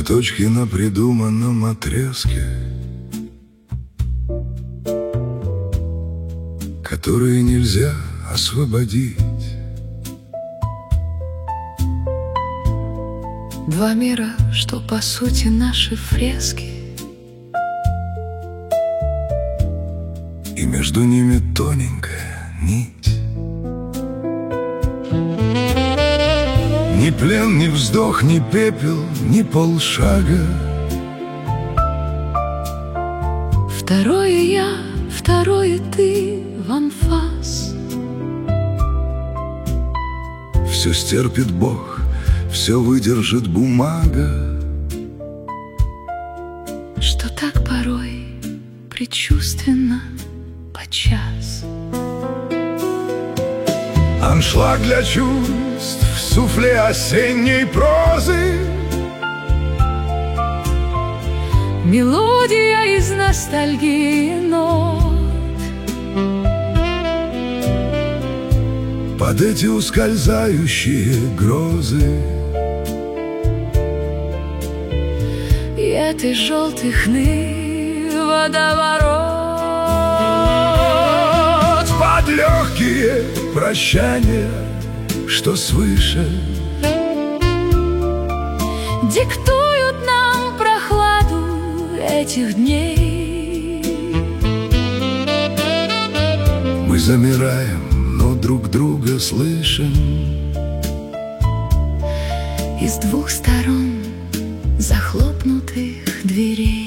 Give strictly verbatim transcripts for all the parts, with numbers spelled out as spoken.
Цветочки на придуманном отрезке, которые нельзя освободить. Два мира, что по сути наши фрески, и между ними тоненькая нить. Ни плен, ни вздох, ни пепел, ни полшага. Второе я, второе ты в анфас. Все стерпит Бог, все выдержит бумага. Что так порой предчувственно подчас. Аншлаг для чувств в суфле осенней прозы. Мелодия из ностальгии нот. Под эти ускользающие грозы И этой желтой хны водоворот. под легкие прощания, что свыше Диктуют нам прохладу этих дней. мы замираем, но друг друга слышим. Из двух сторон захлопнутых дверей.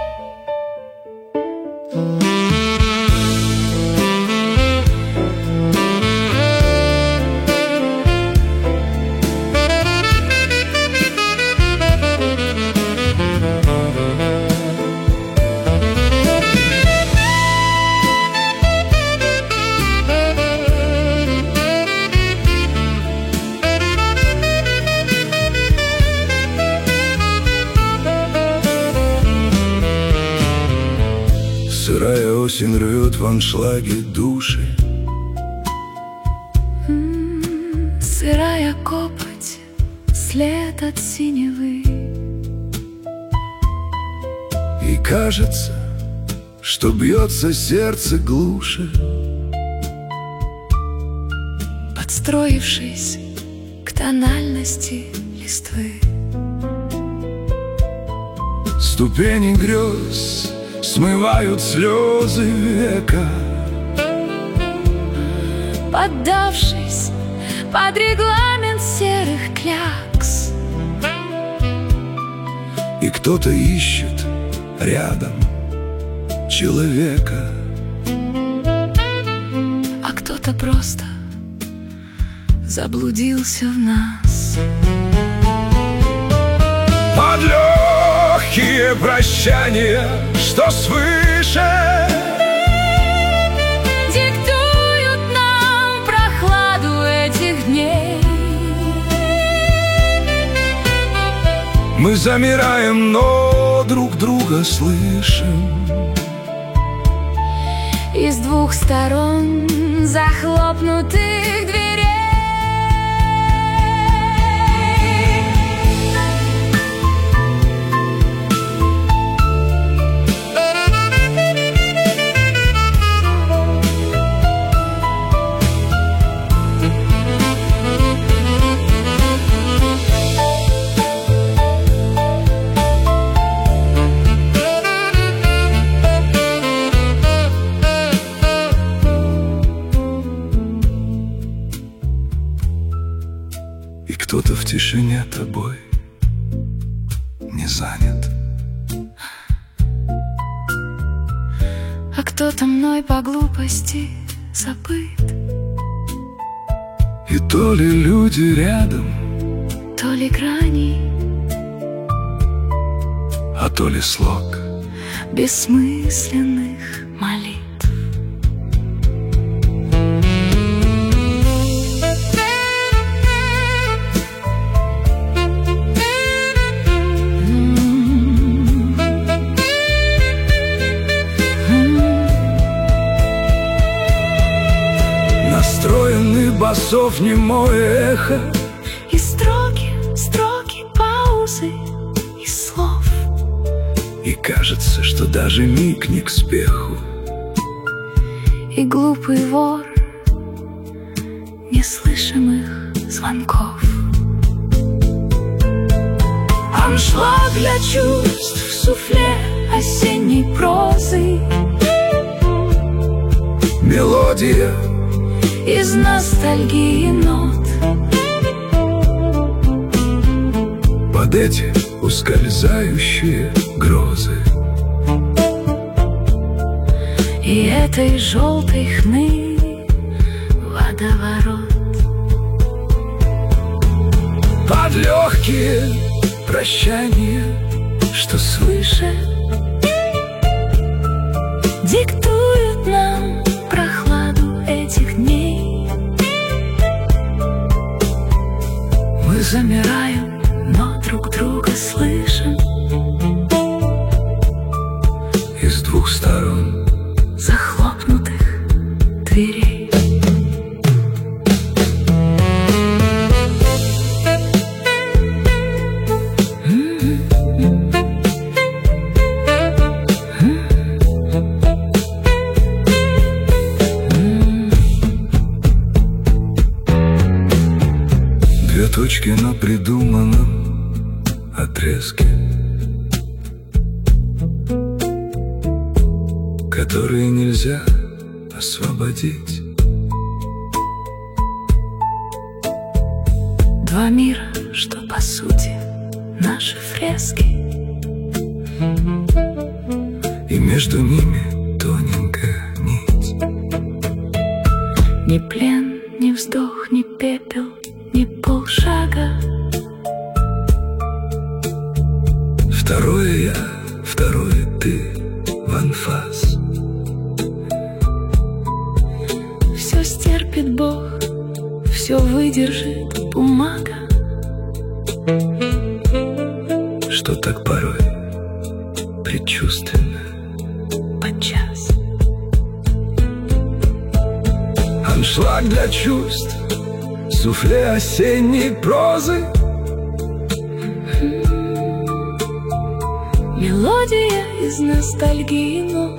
Сырая осень рвет в аншлаге души. М-м, Сырая копоть, след от синевы. И кажется, что бьется сердце глуше, Подстроившись к тональности листвы. ступени грез смывают слезы века. Поддавшись под регламент серых клякс. И кто-то ищет рядом человека, А кто-то просто заблудился в нас. под легкие прощания, что свыше Диктуют нам прохладу этих дней. мы замираем, но друг друга слышим. Из двух сторон захлопнутых дверей. И кто-то в тишине тобой не занят, А кто-то мной по глупости забыт. и то ли люди рядом, То ли грани а то ли слог бессмысленных молитв. настроенный басов немое эхо. И строки, строки, паузы, и И кажется, что даже миг не к спеху. И глупый вор неслышимых звонков. Аншлаг для чувств в суфле осенней прозы. Мелодия из ностальгии нот. Под эти ускользающие грозы. И этой желтой хны водоворот. Под легкие прощания, что свыше диктуют нам прохладу этих дней. Мы замираем, но друг друга слышим. Из двух сторон захлопнутых дверей. Две точки на придуманном отрезке, которые нельзя освободить. Два мира, что по сути наши фрески. И между ними тоненькая нить. Ни плен, ни вздох, ни пепел, ни полшага. Второе я, второе ты в анфас. Все стерпит Бог, все выдержит бумага. Что так порой предчувственно Подчас аншлаг для чувств, суфле осенней прозы. мелодия из ностальгии нот.